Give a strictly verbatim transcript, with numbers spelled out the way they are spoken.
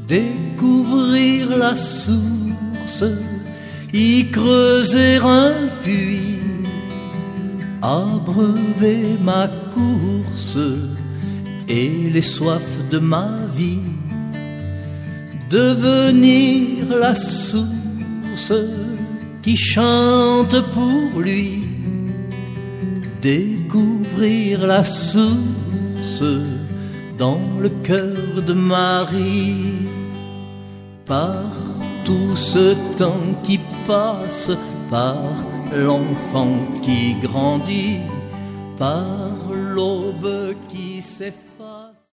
découvrir la source, y creuser un puits, abreuver ma course et les soifs de ma vie, devenir la source qui chante pour lui, découvrir la source dans le cœur de Marie. Par tout ce temps qui passe, par l'enfant qui grandit, par l'aube qui s'effondre.